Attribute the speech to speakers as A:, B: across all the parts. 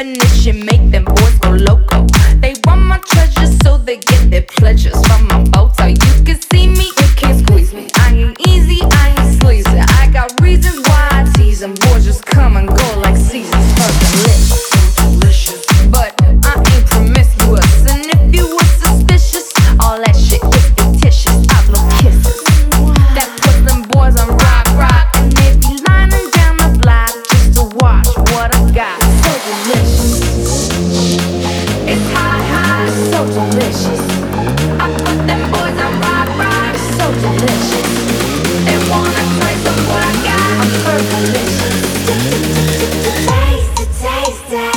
A: definition, make them boys go loco. They want my treasures so they get their pleasures from my boat. So you can see me, you can't squeeze me. I ain't easy, I ain't sleazy. I got reasons why I tease them. Boys just come and go like seasons. Delicious, but I ain't promiscuous. And if you were suspicious, all that shit is fictitious. I blow kisses. That puts them boys on rock, and they be lining down the block just to watch what I got. So delicious, it's high, so delicious. I put them boys on rock, so delicious. They wanna taste of what I got. I'm so delicious. Taste it.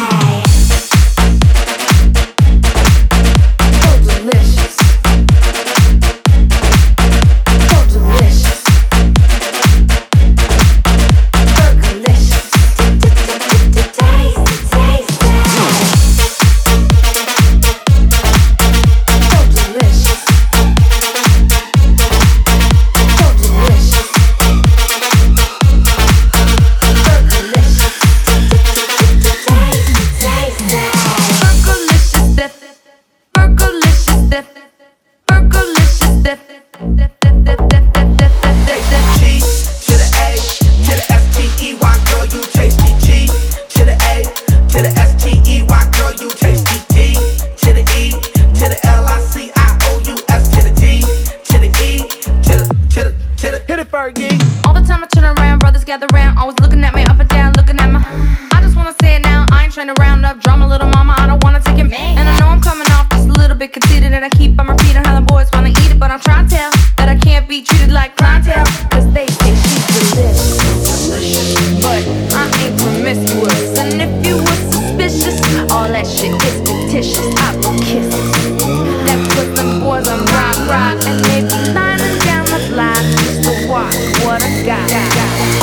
A: All the time I turn around, brothers gather round, always looking at me up and down, looking at my. I just wanna say it now, I ain't trying to round up drama, little mama, I don't wanna take it. And I know I'm coming off just a little bit conceited, and I keep on repeating how the boys wanna eat it, but I'm trying to tell that I can't be treated like clientele, cause they say she's delicious, but I ain't promiscuous. And if you were suspicious, all that shit is fictitious. I blow kisses, that puts them boys on rock, and they be lining down the block just to watch what I got.